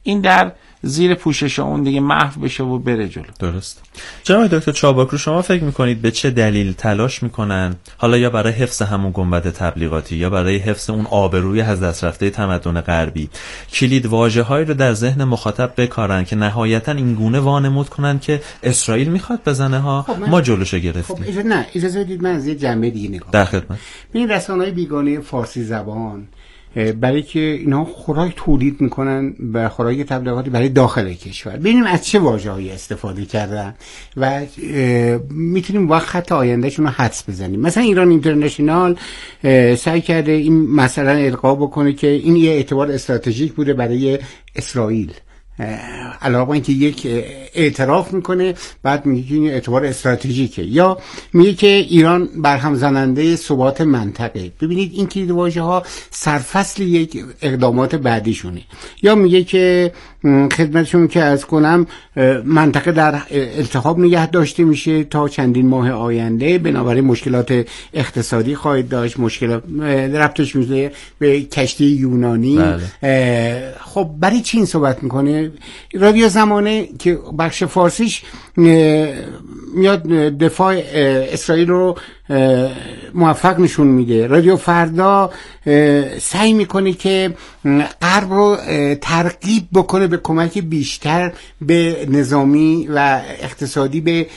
این در زیر پوشش اون دیگه محو بشه و بره جلو. درست. جناب دکتر چابک، شما فکر میکنید به چه دلیل تلاش میکنن، حالا یا برای حفظ همون گنبد تبلیغاتی یا برای حفظ اون آبروی از دست رفته تمدن غربی، کلید واژه‌هایی رو در ذهن مخاطب بکارن که نهایتا این گونه وانمود کنن که اسرائیل میخواد بزنه ها، ما جلوشو گرفتیم؟ خب اجازه بدید من از یه جنبه دیگه نگاه در خدمت. ببین رسانه‌های بیگانه فارسی زبان برای که اینا خوراک تولید میکنن و خوراک تبلیغاتی برای داخل کشور، ببینیم از چه واژه‌هایی استفاده کردن و میتونیم با خط آیندهشون رو حدس بزنیم. مثلا ایران اینترنشنال سعی کرده این مثلا القا بکنه که این یه اعتبار استراتژیک بوده برای اسرائیل، علاوه اینکه یک اعتراف میکنه بعد میگه این اعتبار استراتژیکه، یا میگه که ایران برهم زننده ثبات منطقه. ببینید این کلید واژه‌ها سرفصل یک اقدامات بعدیشونه. یا میگه که خدمتشون که از کنم منطقه در التهاب نگه داشته میشه تا چندین ماه آینده، بنابراین مشکلات اقتصادی خواهد داشت، مشکلات ربطش میشه به کشتی یونانی. بله. خب برای چی این صحبت میکنه؟ رادیو زمانه که بخش فارسیش میاد دفاع اسرائیل رو موفق نشون میده، رادیو فردا سعی میکنه که غرب رو ترغیب بکنه به کمک بیشتر به نظامی و اقتصادی به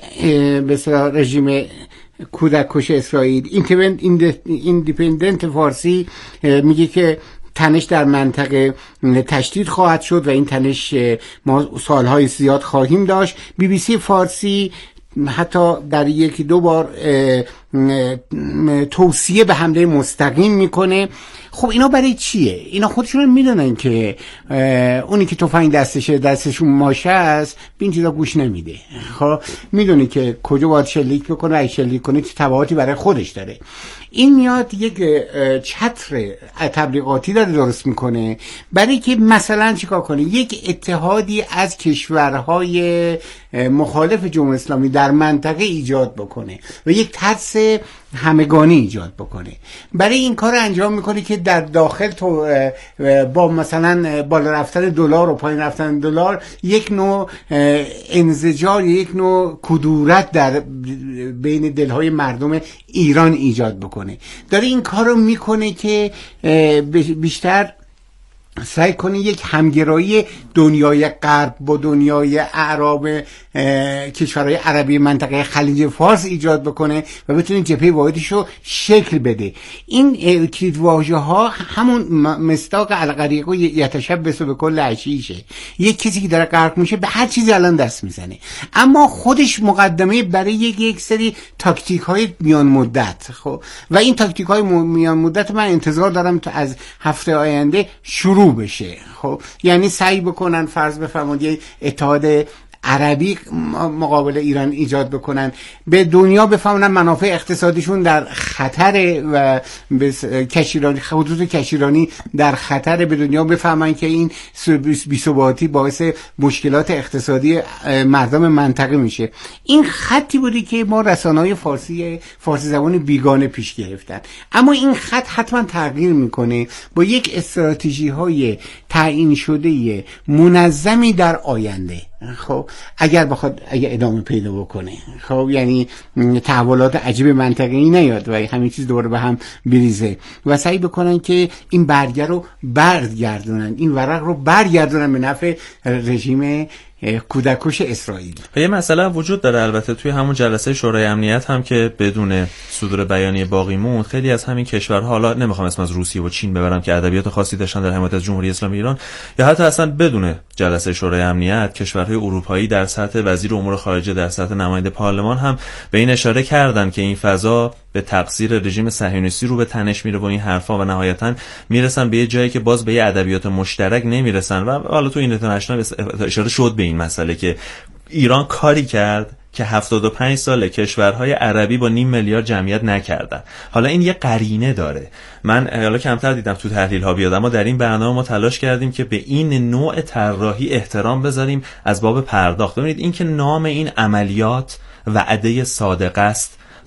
رژیم کودککش اسرائیل. ایندیپندنت فارسی میگه که تنش در منطقه تشدید خواهد شد و این تنش ما سالهای زیاد خواهیم داشت. BBC فارسی حتی در یکی دو بار توصیه به حمله مستقیم میکنه. خب اینا برای چیه؟ اینا خودشون میدونن که اونی که تفنگ دستشون ماشه است به این چیزا گوش نمیده. خب میدونه که کجا باید شلیک بکنه، اگه شلیک کنه چه تبعاتی برای خودش داره. این میاد یک چتر تبلیغاتی داره درست میکنه برای که مثلا چیکار کنه؟ یک اتحادی از کشورهای مخالف جمهوری اسلامی در منطقه ایجاد بکنه و یک ترس همگانی ایجاد بکنه. برای این کار انجام میکنه که در داخل تو با مثلا بالا رفتن دلار و پایین رفتن دلار یک نوع انزجار، یک نوع کدورت در بین دلهای مردم ایران ایجاد بکنه. داره این کار رو میکنه که بیشتر سعی کنه یک همگرایی دنیای غرب با دنیای اعراب کشورهای عربی منطقه خلیج فارس ایجاد بکنه و بتونه جبهه واحدش رو شکل بده. این کلید واژه‌ها همون مصداق الغریق و یتشبث بکل عشیشه. یک کسی که داره غرق میشه به هر چیزی الان دست میزنه، اما خودش مقدمه برای یک سری تاکتیک های میان مدت. خب و این تاکتیک های میان مدت من انتظار دارم تا از هفته آینده شروع بشه. خب یعنی سعی بکنن فرض بفرمایید اتحاد عربی مقابل ایران ایجاد بکنن، به دنیا بفهمن منافع اقتصادیشون در خطر و کشیرانی، خطوط کشیرانی در خطر، به دنیا بفهمن که این بی‌ثباتی باعث مشکلات اقتصادی مردم منطقه میشه. این خطی بودی که ما رسانه‌های فارسی زبان بیگانه پیش گرفتن، اما این خط حتما تغییر میکنه با یک استراتژی‌های تعیین شده منظمی در آینده. خب اگر ادامه پیدا بکنه، خب یعنی تحولات عجیب منطقه‌ای نیاد و همین چیز دوباره به هم بریزه و سعی بکنن که این برگه رو برگردونن، این ورق رو برگردونن به نفع رژیم کودککش اسرائیل. یه مسئله وجود داره البته توی همون جلسه شورای امنیت هم که بدون صدور بیانیه باقی موند، خیلی از همین کشورها، حالا نمیخوام اسم از روسیه و چین ببرم که ادبیات خاصی داشتن در حمایت از جمهوری اسلامی ایران، یا حتی اصلا بدون جلسه شورای امنیت کشورهای اروپایی در سطح وزیر امور خارجه، در سطح نماینده پارلمان هم به این اشاره کردن که این فضا به تقصیر رژیم صهیونیستی رو به تنش میره و این حرفا، و نهایتا میرسن به یه جایی که باز به یه ادبیات مشترک نمیرسن. و حالا تو این اینترنشنال اشاره شد به این مسئله که ایران کاری کرد که 75 سال کشورهای عربی با 0.5 میلیارد جمعیت نکردن. حالا این یه قرینه داره. من حالا کمتر دیدم تو تحلیل ها بیاد، اما در این برنامه ما تلاش کردیم که به این نوع طراحی احترام بذاریم از باب پرداخت. ببینید این که نام این عملیات وعده صادق است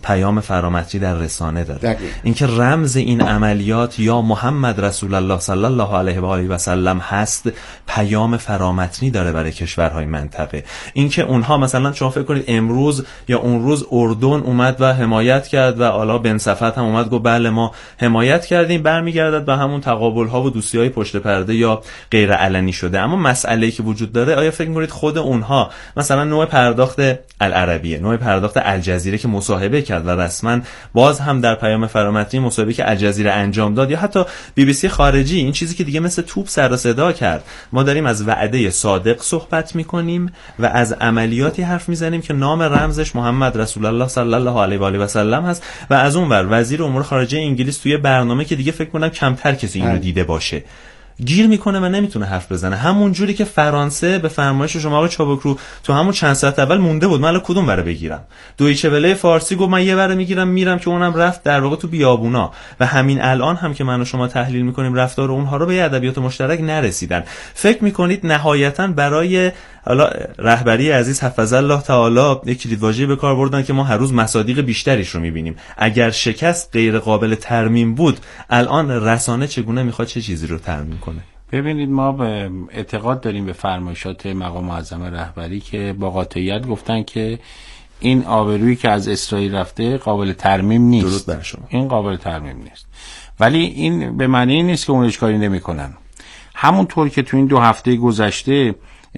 پیام فرامتنی در رسانه داره. اینکه رمز این عملیات یا محمد رسول الله صلی الله علیه و آله و سلم هست، پیام فرامتنی داره برای کشورهای منطقه. اینکه اونها مثلا شما فکر کنید امروز یا اون روز اردن اومد و حمایت کرد و حالا بن صفوت هم اومد گفت بله ما حمایت کردیم، برمیگردد به همون تقابل ها و دوستی های پشت پرده یا غیر علنی شده. اما مسئله‌ای که وجود داره، آیا فکر می‌کنید خود اونها مثلا نوع پرداخت العربیه، نوع پرداخت الجزیره که مصاحبه کرد و رسما باز هم در پیام فرامتنی مصاحبه که الجزیره انجام داد، یا حتی BBC خارجی، این چیزی که دیگه مثل توپ سر و صدا کرد، ما داریم از وعده صادق صحبت می‌کنیم و از عملیاتی حرف می‌زنیم که نام رمزش محمد رسول الله صلی الله علیه و آله و سلم هست، و از اون ور وزیر امور خارجه انگلیس توی برنامه که دیگه فکر کنم کمتر کسی اینو دیده باشه گیر میکنه و نمیتونه حرف بزنه. همون جوری که فرانسه به فرمایش شما آقای چابکرو تو همون چند ساعت اول مونده بود من الان کدوم بره بگیرم، دویچه وله فارسی گفت من یه بره میگیرم میرم، که اونم رفت در واقع تو بیابونا. و همین الان هم که من و شما تحلیل میکنیم رفتار اونها رو، به ادبیات مشترک نرسیدن. فکر میکنید نهایتا برای حالا رهبری عزیز حفظ الله تعالی یک کلیدواژه به کار بردن که ما هر روز مصادیق بیشتریش رو میبینیم، اگر شکست غیر قابل ترمیم بود، الان رسانه چگونه میخواد چه چیزی رو ترمیم کنه؟ ببینید ما به اعتقاد داریم به فرمایشات مقام معظم رهبری که با قاطعیت گفتن که این آبرویی که از اسرائیل رفته قابل ترمیم نیست. درود بر شما. این قابل ترمیم نیست، ولی این به معنی نیست که اون اشکالی نمی‌کنن. همونطور که تو این 2 هفته گذشته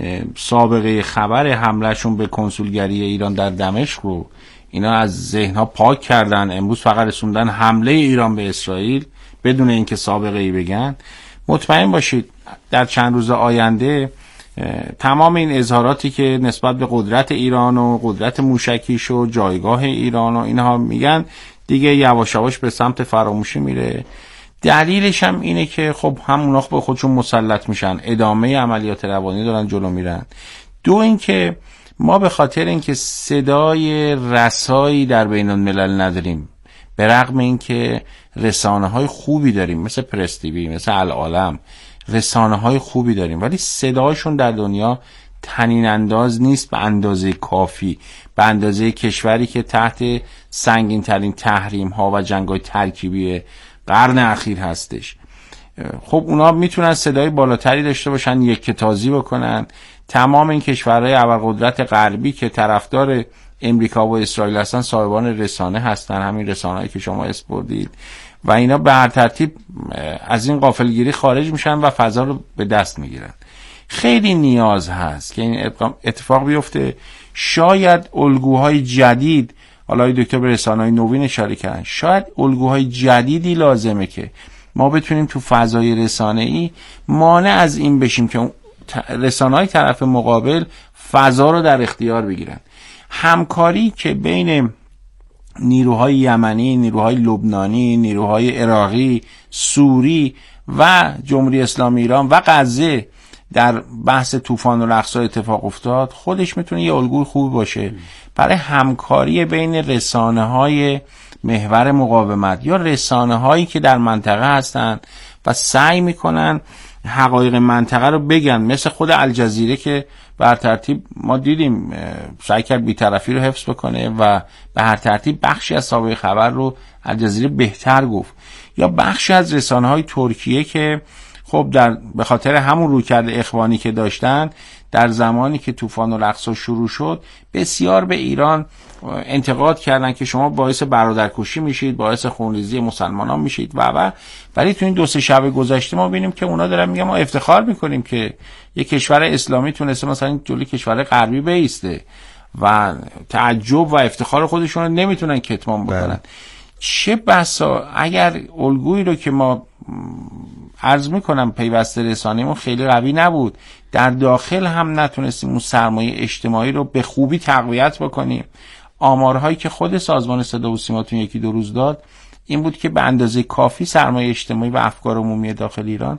سابقه خبر حملهشون به کنسولگری ایران در دمشق رو اینا از ذهنها پاک کردن، امروز فقط رسوندن حمله ایران به اسرائیل بدون اینکه سابقه ای بگن، مطمئن باشید در چند روز آینده تمام این اظهاراتی که نسبت به قدرت ایران و قدرت موشکیش و جایگاه ایران و اینها میگن دیگه یواش یواش به سمت فراموشی میره. دلیلش هم اینه که خب همونا به خودشون مسلط میشن، ادامه عملیات روانی دارن جلو میرن. 2 اینکه ما به خاطر اینکه صدای رسایی در بین الملل نداریم، به رغم اینکه رسانه‌های خوبی داریم مثل پرس تیوی، مثل العالم، رسانه‌های خوبی داریم، ولی صداشون در دنیا طنین انداز نیست به اندازه کافی، به اندازه کشوری که تحت سنگین ترین تحریم ها و جنگ‌های ترکیبی قرن اخیر هستش. خب اونا میتونن صدای بالاتری داشته باشن، یک تازی بکنن. تمام این کشورهای ابرقدرت غربی که طرفدار امریکا و اسرائیل هستن صاحبان رسانه هستن، همین رسانه‌ای که شما اسپردید، و اینا به هر ترتیب از این غافلگیری خارج میشن و فضا رو به دست میگیرن. خیلی نیاز هست که این اتفاق بیفته. شاید الگوهای جدید، حالا دکتر به رسانه‌های نوین اشاره کردن، شاید الگوهای جدیدی لازمه که ما بتونیم تو فضای رسانه‌ای مانع از این بشیم که رسانه‌های طرف مقابل فضا رو در اختیار بگیرن. همکاری که بین نیروهای یمنی، نیروهای لبنانی، نیروهای عراقی، سوری و جمهوری اسلامی ایران و غزه در بحث طوفان الاقصی اتفاق افتاد، خودش میتونه یه الگوی خوبی باشه برای همکاری بین رسانه‌های محور مقاومت یا رسانه‌هایی که در منطقه هستن و سعی میکنن حقایق منطقه رو بگن، مثل خود الجزیره که بر ترتیب ما دیدیم سعی کرد بی‌طرفی رو حفظ بکنه و به هر ترتیب بخشی از سابقه خبر رو الجزیره بهتر گفت، یا بخشی از رسانه‌های ترکیه که خب به خاطر همون رویکرد اخوانی که داشتن در زمانی که طوفان الاقصی شروع شد بسیار به ایران انتقاد کردن که شما باعث برادرکشی میشید، باعث خونریزی مسلمانان میشید ولی تو این 2-3 شب گذشته ما ببینیم که اونا دارن میگن ما افتخار میکنیم که یک کشور اسلامی تونسته مثلا جلوی کشور غربی بایسته و تعجب و افتخار خودشون رو نمیتونن کتمان بکنن. چه بسا اگر الگویی رو که ما عرض میکنم پیوسته رسانه‌مون خیلی قوی نبود، در داخل هم نتونستیم اون سرمایه اجتماعی رو به خوبی تقویت بکنیم. آمارهایی که خود سازمان صدا و سیما تو 1-2 روز داد این بود که به اندازه کافی سرمایه اجتماعی و افکار عمومی داخل ایران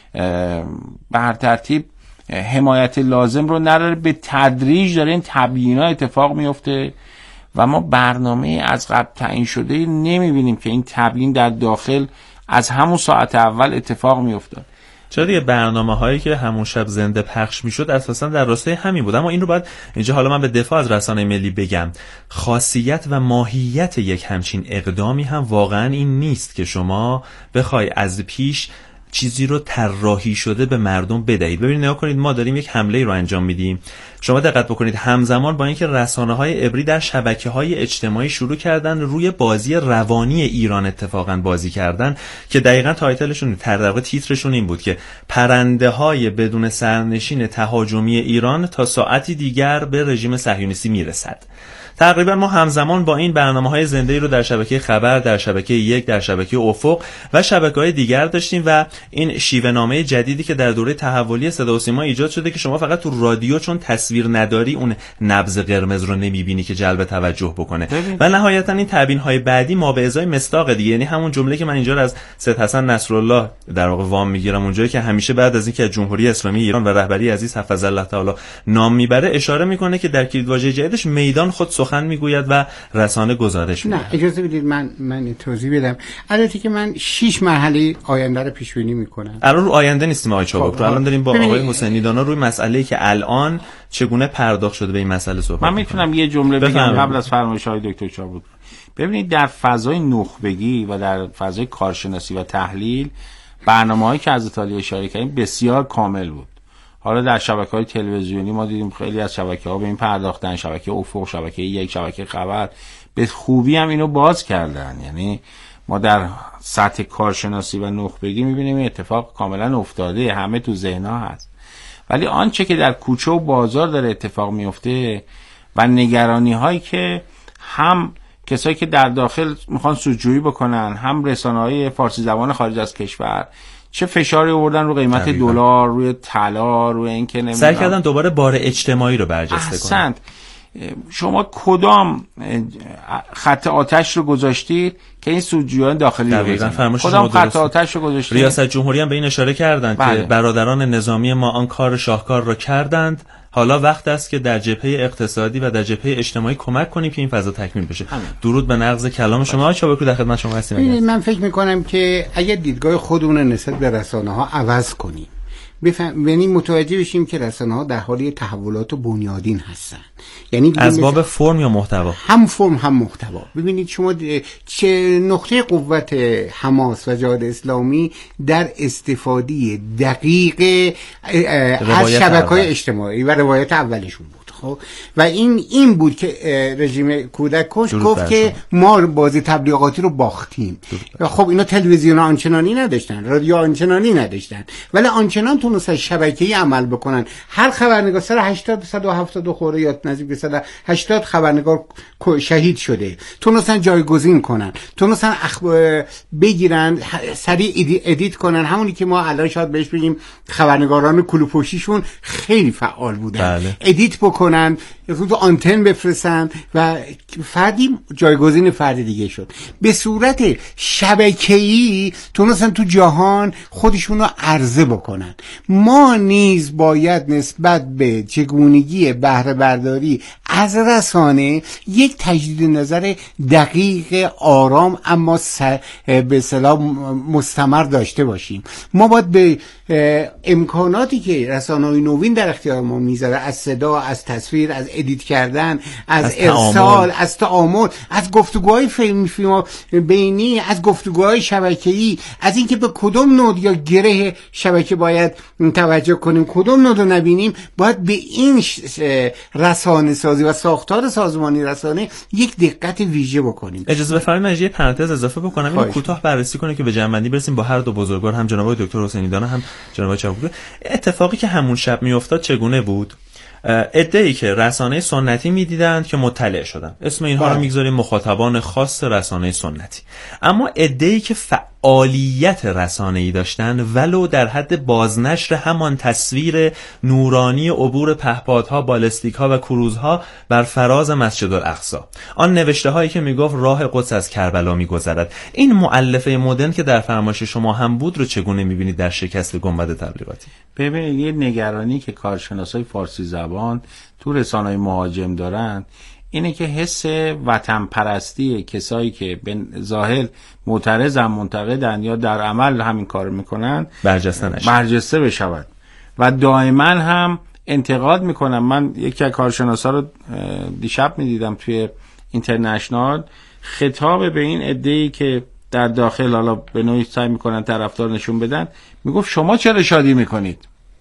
به هر ترتیب حمایت لازم رو نداره، به تدریج داره این تبیینات اتفاق میفته و ما برنامه از قبل تعیین شده نمیبینیم که این تبیین در داخل از همون ساعت اول اتفاق میافتاد. چرا دیگه برنامه‌هایی که همون شب زنده پخش میشد اساسا در راستای همین بود. اما این رو باید اینجا حالا من به دفاع از رسانه ملی بگم، خاصیت و ماهیت یک همچین اقدامی هم واقعا این نیست که شما بخوای از پیش چیزی رو طراحی شده به مردم بدهید. ببینید نگاه کنید، ما داریم یک حمله رو انجام میدیم، شما دقت بکنید همزمان با اینکه رسانه‌های عبری در شبکه‌های اجتماعی شروع کردن روی بازی روانی ایران اتفاقا بازی کردن که دقیقاً تایتلشون در واقع تیترشون این بود که پرنده‌های بدون سرنشین تهاجمی ایران تا ساعتی دیگر به رژیم صهیونیستی میرسد. تقریبا ما همزمان با این برنامه‌های زنده‌ای رو در شبکه خبر، در شبکه یک، در شبکه افق و شبکه‌های دیگر داشتیم و این شیوه‌نامه جدیدی که در دوره تحولی صدا و سیما ایجاد شده که شما فقط تو رادیو چون تصویر نداری اون نبض قرمز رو نمی‌بینی که جلب توجه بکنه. و نهایتاً این تبیین‌های بعدی ما به ازای مصداق دیگه، یعنی همون جمله که من اینجا از سید حسن نصرالله در واقع وام میگیرم، اونجایی که همیشه بعد از اینکه از جمهوری اسلامی ایران و رهبری عزیز حفظ الله تعالی نام میبره اشاره میکنه که در کلیدواژه جدیدش میدان خود سخن میگوید و رسانه گزارش میده. نه اجازه بدید من توضیح بدم. البته که من 6 مرحله آینده رو پیش بینی میکنم. الان رو آینده نیستیم آقای چابک، الان داریم با آقای حسینی دانا روی مسئله‌ای که الان چگونه پرداخت شده به این مسئله صحبت. من میتونم یه جمله بگم قبل از فرمایش‌های دکتر چابک. ببینید در فضای نخبگی و در فضای کارشناسی و تحلیل برنامه‌هایی که از ایتالیا اشاره کردیم بسیار کامل بود. حالا در شبکه‌های تلویزیونی ما دیدیم خیلی از شبکه‌ها به این پرداختن، شبکه افق، شبکه یک، شبکه خبر به خوبی هم اینو باز کردن. یعنی ما در سطح کارشناسی و نخبگی می‌بینیم این اتفاق کاملا افتاده، همه تو ذهن‌ها هست. ولی آنچه که در کوچه و بازار داره اتفاق میفته و نگرانی‌هایی که هم کسایی که در داخل میخوان سودجویی بکنن، هم رسانه‌های فارسی زبان خارج از کشور چه فشاری آوردن رو قیمت دلار، روی طلا، روی اینکه نمیدونم سعی کردن دوباره بار اجتماعی رو برجسته کنن. شما کدام خط آتش رو گذاشتید که این سودجویان داخلی رو بزنن؟ کدام خط آتش رو گذاشتید؟ ریاست جمهوری هم به این اشاره کردن که برادران نظامی ما آن کار شاهکار را کردند، حالا وقت است که در جبهه اقتصادی و در جبهه اجتماعی کمک کنیم که این فضا تکمیل بشه. درود به نقض کلام شما. آقای چابک در خدمت شما هستیم. من فکر می‌کنم که اگه دیدگاه خودمون نسبت به رسانه‌ها عوض کنیم، یعنی متوجه بشیم که رسانه‌ها در حال تحولات بنیادین هستن. یعنی از باب فرم یا محتوا؟ هم فرم هم محتوا. ببینید شما چه نقطه قوت حماس و جهاد اسلامی در استفاده دقیق از شبکه‌های اجتماعی و روایت اولشون بود. خب و این بود که رژیم کودک کش گفت که ما بازی تبلیغاتی رو باختیم. خب اینا تلویزیون آنچنانی نداشتن، رادیو آنچنانی نداشتن، ولی آنچنان تونستن شبکه‌ای عمل بکنن. هر خبرنگار 180 خورده یا نزدیک به 180 خبرنگار شهید شده، تونستن جایگزین کنن، تونستن بگیرن، سریع ادیت کنن. همونی که ما الان شاید بهش بگیم خبرنگاران کلوپوشیشون خیلی فعال بودن. بله. ادیت بکنن، رو آنتن بفرستن و فردی جایگزین فرد دیگه شد. به صورت شبکه‌ای تونستن تو جهان خودشون رو عرضه بکنن. ما نیز باید نسبت به چگونگی بهره برداری از رسانه یک تجدید نظر دقیق، آرام اما به اصطلاح مستمر داشته باشیم. ما باید به امکاناتی که رسانه‌های نوین در اختیار ما میذاره، از صدا، از تصویر، از ادیت کردن، از ارسال، از تعامل، از گفتگوهای فیلم بینی، از گفتگوهای شبکه‌ای، از اینکه به کدوم نود یا گره شبکه باید توجه کنیم، کدوم نود رو نبینیم، باید به این رسانه سازی و ساختار سازمانی رسانه یک دقت ویژه بکنیم. اجازه بفرمایید یه پرانتز اضافه بکنم، اینو کوتاه بررسی کنیم که به جمع‌بندی برسیم با هر دو بزرگوار، هم جناب دکتر حسینی دانا هم جناب چابک. اتفاقی که همون شب میافتاد چگونه بود؟ عده‌ای که رسانه سنتی میدیدند که مطلع شدن، اسم اینها رو میگذاریم مخاطبان خاص رسانه سنتی، اما عده‌ای که فعالیت رسانه‌ای داشتن ولو در حد بازنشر همان تصویر نورانی عبور پهپادها، بالستیک‌ها و کروزها بر فراز مسجد الاقصی، آن نوشته هایی که میگفت راه قدس از کربلا میگذرد. این مؤلفه مدرن که در فرمایش شما هم بود رو چگونه میبینید در شکست گنبد تبلیغاتی؟ ببینید یه نگرانی که کارشناسای فارسی زبان تو رسانه‌های مهاجم دارن اینه که حس وطن پرستی کسایی که به ظاهر معترضن، منتقدن یا در عمل همین کار میکنن برجسته بشود و دائما هم انتقاد میکنن. من یکی از کارشناسا رو دیشب میدیدم توی اینترنشنال خطاب به این عده‌ای که در داخل حالا به نوعی سعی میکنن طرفدار نشون بدن، میگفت شما چرا شادی میکنید؟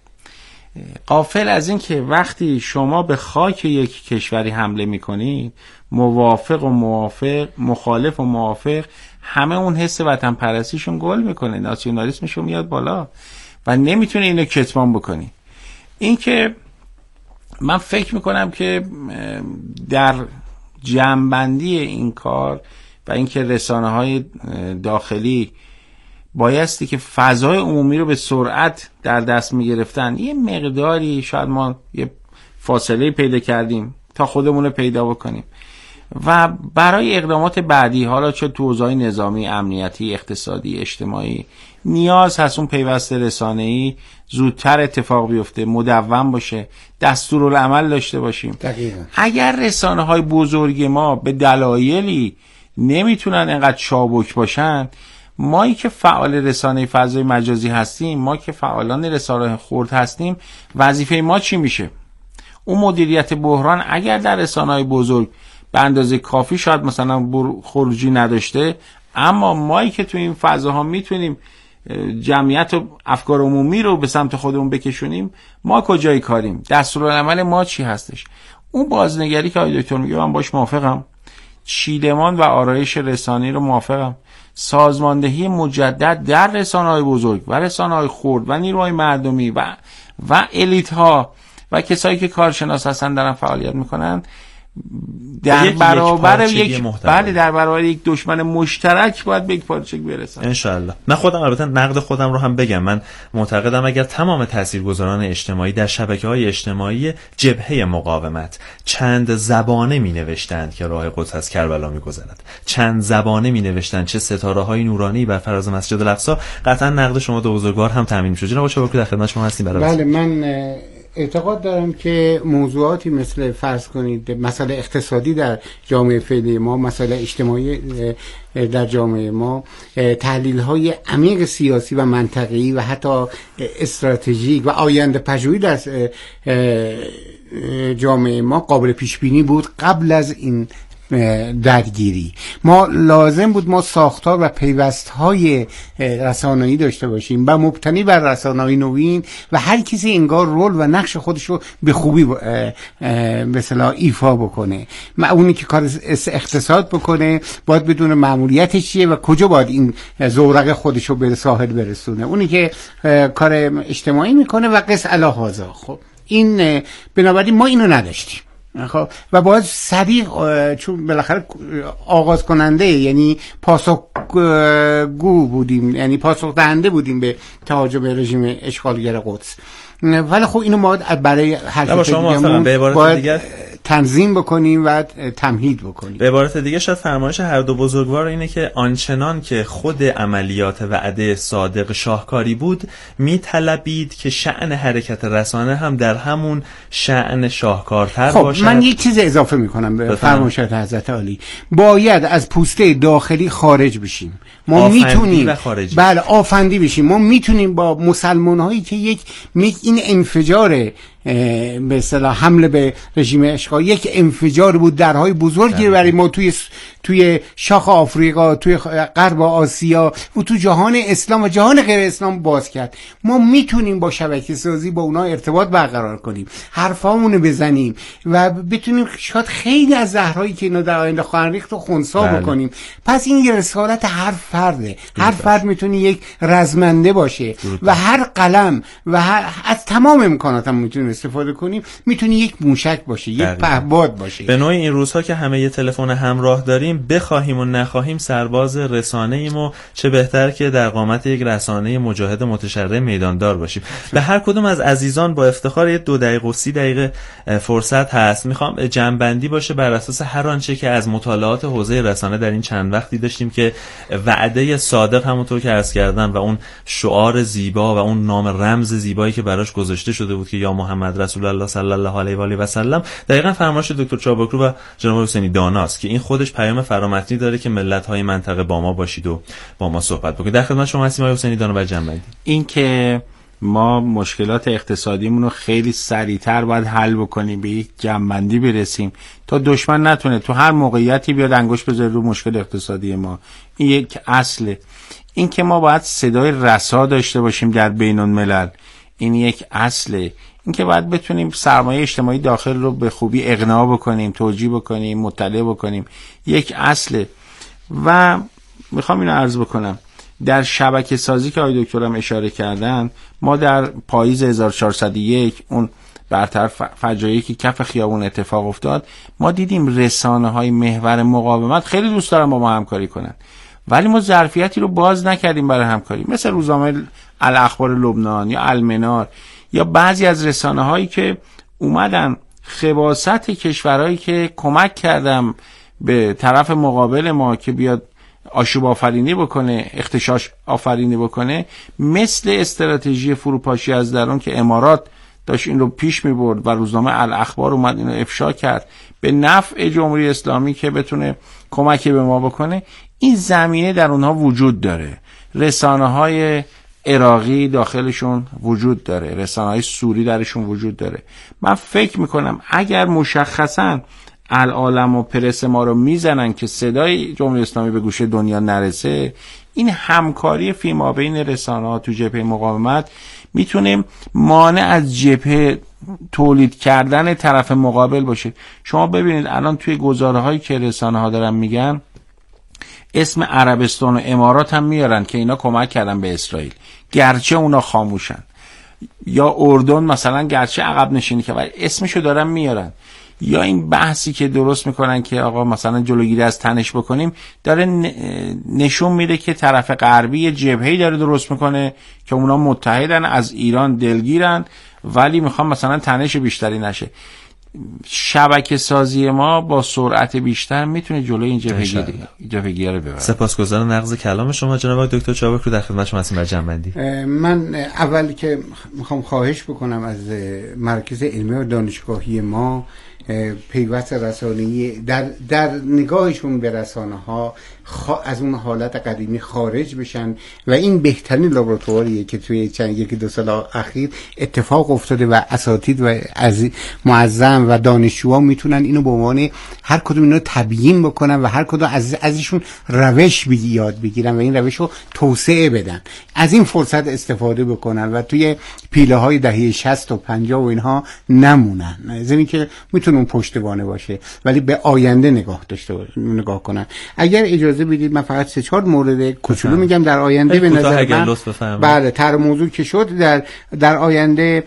غافل از این که وقتی شما به خاک یک کشوری حمله میکنید، موافق و موافق، مخالف و موافق، همه اون حس وطن پرستیشون گل میکنه، ناسیونالیسمشون میاد بالا و نمیتونه اینو کتمان بکنی. این که من فکر میکنم که در جمع‌بندی این کار و اینکه رسانه‌های داخلی بایستی که فضای عمومی رو به سرعت در دست میگرفتن، یه مقداری شاید ما یه فاصله پیدا کردیم تا خودمون رو پیدا بکنیم و برای اقدامات بعدی، حالا چه تو حوزه‌های نظامی، امنیتی، اقتصادی، اجتماعی، نیاز هست اون پیوست رسانه‌ای زودتر اتفاق بیفته، مدون باشه، دستورالعمل داشته باشیم. دقیقا. اگر رسانه‌های بزرگ ما به دلایلی نمیتونن انقدر چابک باشن، مایی که فعال رسانه فضای مجازی هستیم، ما که فعالان رسانه خرد هستیم، وظیفه ما چی میشه؟ اون مدیریت بحران اگر در رسانه‌های بزرگ به اندازه کافی شاید مثلا خروجی نداشته، اما مایی که تو این فضاها میتونیم جمعیت و افکار عمومی رو به سمت خودمون بکشونیم، ما کجای کاریم؟ دستورالعمل ما چی هستش؟ اون بازنگری که آقای دکتر میگه من باش موافقم، چیدمان و آرایش رسانه‌ای رو موافقم، سازماندهی مجدد در رسانه‌های بزرگ و رسانه‌های خرد و نیروهای مردمی و الیت‌ها و کسایی که کارشناس هستن دارن فعالیت میکنن در برابر در برابر یک دشمن مشترک باید به یک پارچگی برسن ان شاء الله. من خودم البته نقد خودم رو هم بگم، من معتقدم اگر تمام تاثیرگذاران اجتماعی در شبکه‌های اجتماعی جبهه مقاومت چند زبانه می‌نوشتند که راه قدس از کربلا می‌گذرد، چند زبانه می‌نوشتند چه ستاره‌های نورانی بر فراز مسجد الاقصی، قطعا نقد شما دو بزرگوار هم تامین میشه. جناب شاورکی در خدمت شما هستیم. بله، من اعتقاد دارم که موضوعاتی مثل فرض کنید مسئله اقتصادی در جامعه فعلی ما، مسئله اجتماعی در جامعه ما، تحلیل‌های عمیق سیاسی و منطقی و حتی استراتژیک و آینده پژوهی در جامعه ما قابل پیش بینی بود. قبل از این درگیری ما لازم بود ما ساختار و پیوست‌های رسانه‌ای داشته باشیم و مبتنی بر رسانه‌های نوین و هر کسی انگار رول و نقش خودش رو به خوبی به اصطلاح ایفا بکنه. اونی که کار اقتصاد بکنه باید بدون مأموریتش چیه و کجا باید این زورق خودش رو به ساحل برسونه. اونی که کار اجتماعی میکنه و قص علی هذا. خب این بنابراین ما اینو نداشتیم. خب و باید سریع، چون بالاخره آغاز کننده یعنی پاسخگو بودیم، یعنی پاسخ دهنده بودیم به تهاجم رژیم اشغالگر قدس، ولی خب اینو ما برای حرکت دیگه باید تنظیم بکنیم و تمهید بکنیم. به عبارت دیگه شاید فرمایش هر دو بزرگوار اینه که آنچنان که خود عملیات وعده صادق شاهکاری بود، میطلبید که شأن حرکت رسانه هم در همون شأن شاهکارتر باشد. من یک چیز اضافه میکنم به فرمایشات حضرت عالی. باید از پوسته داخلی خارج بشیم. ما میتونیم بله آفندی بشیم. ما میتونیم با مسلمان هایی که یک این انفجار به اصطلاح حمله به رژیم اشغال یک انفجار بود، درهای بزرگی برای ما توی شاخ آفریقا، توی غرب آسیا و تو جهان اسلام و جهان غیر اسلام باز کرد. ما میتونیم با شبکه سازی با اونا ارتباط برقرار کنیم، حرفامونو بزنیم و بتونیم شاید خیلی از زهرهایی که اینا در آینده خواهند ریخت رو خنثی بکنیم. پس این رسالت هر فرده، هر فرد میتونه یک رزمنده باشه و هر قلم و از تمام امکانات هم میتونیم استفاده کنیم، میتونه یک موشک باشه، یک پهباد باشه. به نوعی این روزها که همه یه تلفن همراه داریم، بخواهیم و نخواهیم سرباز رسانه ایم و چه بهتر که در قامت یک رسانه مجاهد متشرع میداندار باشیم. به هر کدوم از عزیزان با افتخار 2 دقیقه و 30 دقیقه فرصت هست. میخوام جمع‌بندی باشه بر اساس هر آنچه که از مطالعات حوزه رسانه در این چند وقتی داشتیم که وعده صادق همونطور که عرض کردم و اون شعار زیبا و اون نام رمز زیبایی که براش گذاشته شده بود که یا محمد محمد رسول الله صلی الله علیه و آله و سلم دقیقاً فرمایش دکتر چابکرو و جناب حسینی داناست که این خودش پیام فرامتنی داره که ملت‌های منطقه با ما باشید و با ما صحبت بکنید. در خدمت شما هستیم آقای حسینی دانا و جنبندی. این که ما مشکلات اقتصادیمون رو خیلی سریعتر باید حل بکنیم، به یک جنبندی برسیم تا دشمن نتونه تو هر موقعیتی بیاد انگشت بذاره رو مشکل اقتصادی ما. این یک اصله. این که ما باید صدای رسا داشته باشیم در بین الملل، این یک اصله. این که باید بتونیم سرمایه اجتماعی داخل رو به خوبی اقناع بکنیم، توجیه بکنیم، مطلع بکنیم، یک اصله. و میخوام اینو عرض بکنم، در شبکه سازی که آقای دکترم اشاره کردن، ما در پاییز 1401 اون برطرف فجایعی که کف خیابون اتفاق افتاد، ما دیدیم رسانه‌های محور مقاومت خیلی دوست دارن با ما همکاری کنن، ولی ما ظرفیتی رو باز نکردیم برای همکاری، مثل روزنامه الاخبار لبنان یا المنار یا بعضی از رسانه‌هایی که اومدن خباثت کشورهایی که کمک کردم به طرف مقابل ما که بیاد آشوب آفرینی بکنه، اغتشاش آفرینی بکنه، مثل استراتژی فروپاشی از درون که امارات داشت این رو پیش می برد و روزنامه الاخبار اومد اینو افشا کرد به نفع جمهوری اسلامی که بتونه کمکی به ما بکنه. این زمینه در اونها وجود داره. رسانه‌های عراقی داخلشون وجود داره، رسانه‌های سوری درشون وجود داره. من فکر میکنم اگر مشخصاً العالم و پرس ما رو میزنن که صدای جمهوری اسلامی به گوش دنیا نرسه، این همکاری فیما بین رسانه‌ها تو جبهه مقاومت میتونه مانع از جبهه تولید کردن طرف مقابل باشه. شما ببینید الان توی گزاره‌هایی که رسانه‌ها دارن میگن، اسم عربستان و امارات هم میارن که اینا کمک کردن به اسرائیل، گرچه اونا خاموشن، یا اردن مثلا گرچه عقب نشینی که ولی اسمشو دارن میارن. یا این بحثی که درست میکنن که آقا مثلا جلوگیری از تنش بکنیم، داره نشون میده که طرف غربی یه جبهه‌ای داره درست میکنه که اونا متحدن، از ایران دلگیرن، ولی میخوان مثلا تنش بیشتری نشه. شبکه سازی ما با سرعت بیشتر میتونه جلوی این جبهگیری رو ببره. سپاسگزارم نقض کلام شما جناب دکتر چابکرو. در خدمت شما هستیم برای جنبندی. من اول که میخوام خواهش بکنم از مرکز علمی و دانشگاهی ما پیوست رسانه‌ای در نگاهشون به رسانه‌ها از اون حالت قدیمی خارج بشن و این بهترین لابراتواریه که توی یکی دو سال اخیر اتفاق افتاده و اساتید و معظم و دانشجوها میتونن اینو به عنوان هر کدوم اینو تبیین بکنن و هر کدوم ازشون روش یاد بگیرن و این روش رو توسعه بدن، از این فرصت استفاده بکنن و توی پیله های دهه 60 و 50 و اینها نمونن. زمین که میتونه اون پشتوانه باشه ولی به آینده نگاه کنن. اگر اجازه بدید من فقط 3-4 مورد کوچولو میگم در آینده به نظر من بله تر موضوع که شد در آینده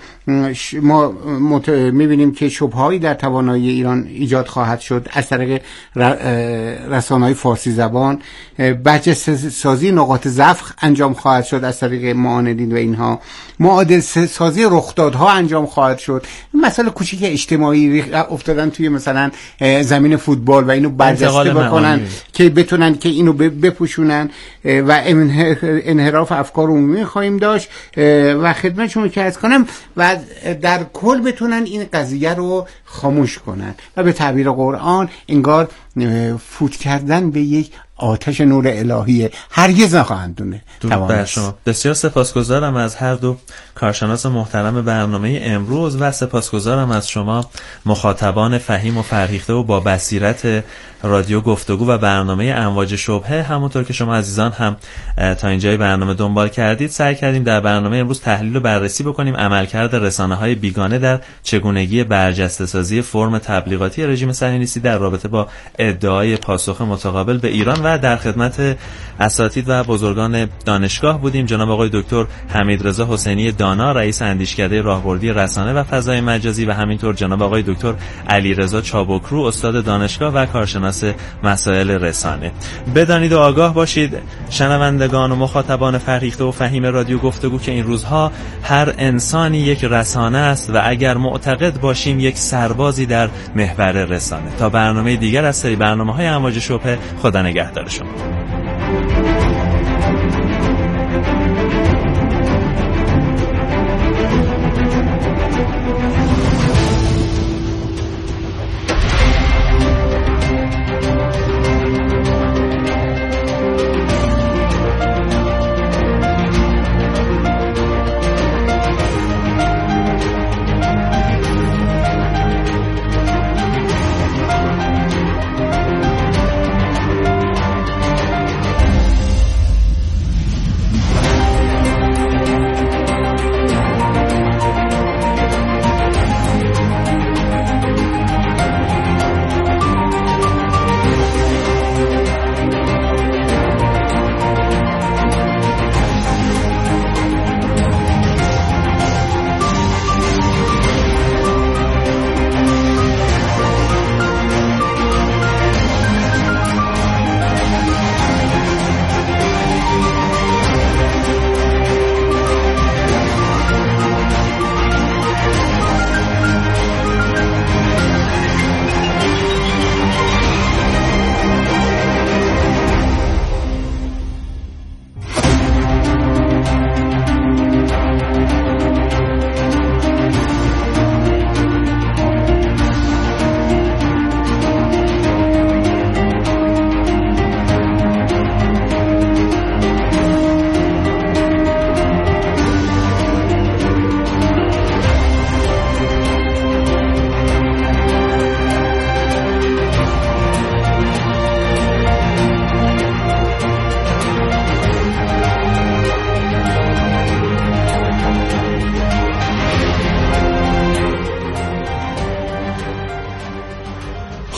ما میبینیم که شبههایی در توانایی ایران ایجاد خواهد شد از طریق رسانه‌های فارسی زبان، برجسته سازی نقاط ضعف انجام خواهد شد از طریق معاندین و اینها، معادل سازی رخدادها انجام خواهد شد. مسئله کوچیک اجتماعی افتادن توی مثلا زمین فوتبال و اینو برجسته بکنن که بتونن که اینو بپوشونن و انحراف افکار عمومی خواهیم داشت و خدمتشون که عرض کنم و در کل بتونن این قضیه رو خاموش کنن و به تعبیر قرآن انگار فوت کردن به یک آتش نور الهیه، هرگز نخواهند دونه. درود شما. بسیار سپاسگزارم از هر دو کارشناس محترم برنامه امروز و سپاسگزارم از شما مخاطبان فهیم و فرهیخته و با بصیرت رادیو گفتگو و برنامه امواج شبهه. همونطور که شما عزیزان هم تا اینجای برنامه دنبال کردید، سعی کردیم در برنامه امروز تحلیل و بررسی بکنیم عملکرد رسانه‌های بیگانه در چگونگی برجسته سازی فرم تبلیغاتی رژیم صهیونیستی در رابطه با ادعای پاسخ متقابل به ایران و در خدمت اساتید و بزرگان دانشگاه بودیم. جناب آقای دکتر حمیدرضا حسینی دانا، رئیس اندیشکده راهبردی رسانه و فضای مجازی، و همینطور جناب آقای دکتر علیرضا چابکرو، استاد دانشگاه و کارشناس مسائل رسانه. بدانید و آگاه باشید شنوندگان و مخاطبان فرهیخته و فهیم رادیو گفتگو که این روزها هر انسانی یک رسانه است و اگر معتقد باشیم یک سربازی در محور رسانه. تا برنامه دیگر از سری برنامه‌های امواج شبهه، خدا نگهدار شما.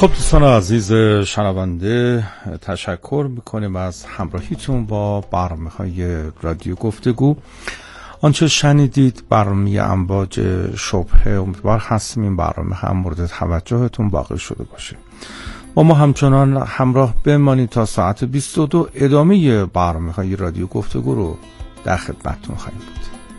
خب دوستان عزیز شنونده، تشکر میکنیم از همراهیتون با برنامه‌های رادیو گفتگو. آنچه شنیدید برنامه امواج شبهه، امیدوار هستیم این برنامه هم مورد توجهتون واقع شده باشه. با ما همچنان همراه بمانید تا ساعت 22 ادامه برنامه‌های رادیو گفتگو رو در خدمتتون خواهیم بود.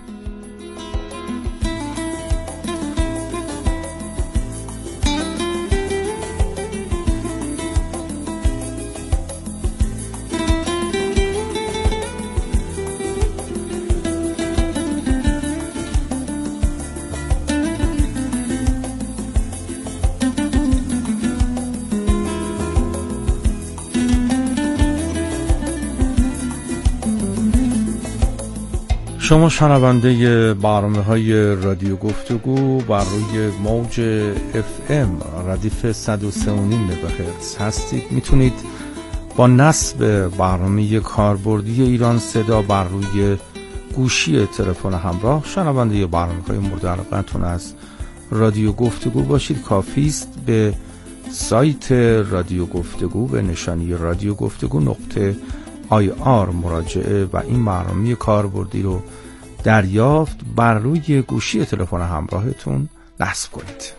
شما شنونده برنامه‌های رادیو گفتگو بر روی موج FM ردیف 103.9 مگاهرتز هستید. میتونید با نصب برنامه کاربردی ایران صدا بر روی گوشی تلفن همراه شنونده برنامه‌های مورد علاقتون از رادیو گفتگو باشید. کافی است به سایت رادیو گفتگو به نشانی رادیو گفتگو .ir مراجعه و این برنامه کاربردی رو دریافت بر روی گوشی تلفن همراهتون نصب کنید.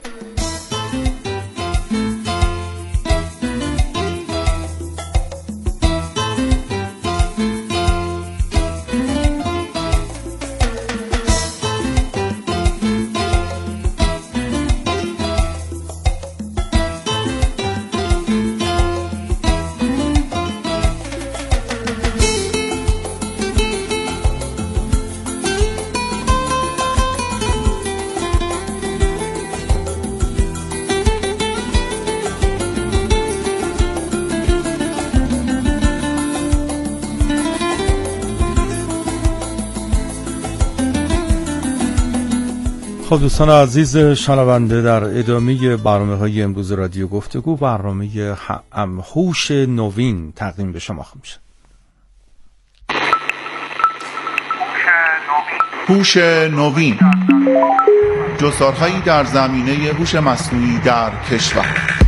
خب دوستان عزیز شنونده، در ادامه برنامه‌های امروز رادیو گفتگو برنامه هوش نوین تقدیم به شما خواهد شد. هوش نوین، جستارهایی در زمینه هوش مصنوعی در کشور.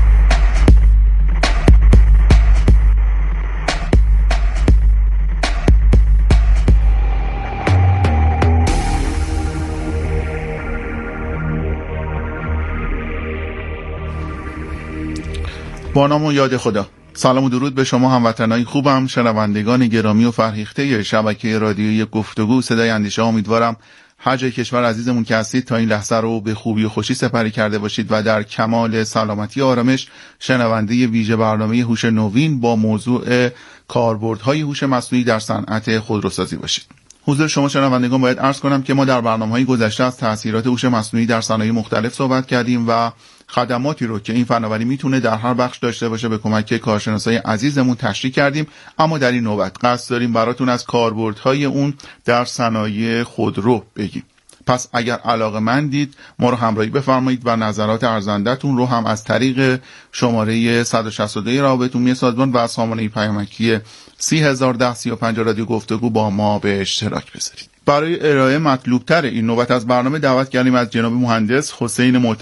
با نام و یاد خدا. سلام و درود به شما هموطنان خوبم، شنوندگان گرامی و فرهیخته شبکه رادیویی گفتگو صدای اندیشه. امیدوارم هر جای کشور عزیزمون که هستید تا این لحظه رو به خوبی و خوشی سپری کرده باشید و در کمال سلامتی و آرامش شنونده ویژه برنامه هوش نوین با موضوع کاربردهای هوش مصنوعی در صنعت خودروسازی باشید. حضور شما شنوندگان باید عرض کنم که ما در برنامه‌های گذشته از تأثیرات هوش مصنوعی در صنایع مختلف صحبت کردیم و خدماتی رو که این فناوری میتونه در هر بخش داشته باشه به کمک کارشناسای عزیزمون تشریح کردیم. اما در این نوبت قصد داریم براتون از کاربردهای اون در صنایع خودرو بگیم. پس اگر علاقه‌مندید ما رو همراهی بفرمایید و نظرات ارزنده‌تون رو هم از طریق شماره 162 روابط عمومی سازمان و سامانه پیامکی 301035 رادیو گفتگو با ما به اشتراک بذارید. برای ارائه مطلوب‌تر این نوبت از برنامه دعوت کردیم از جناب مهندس حسین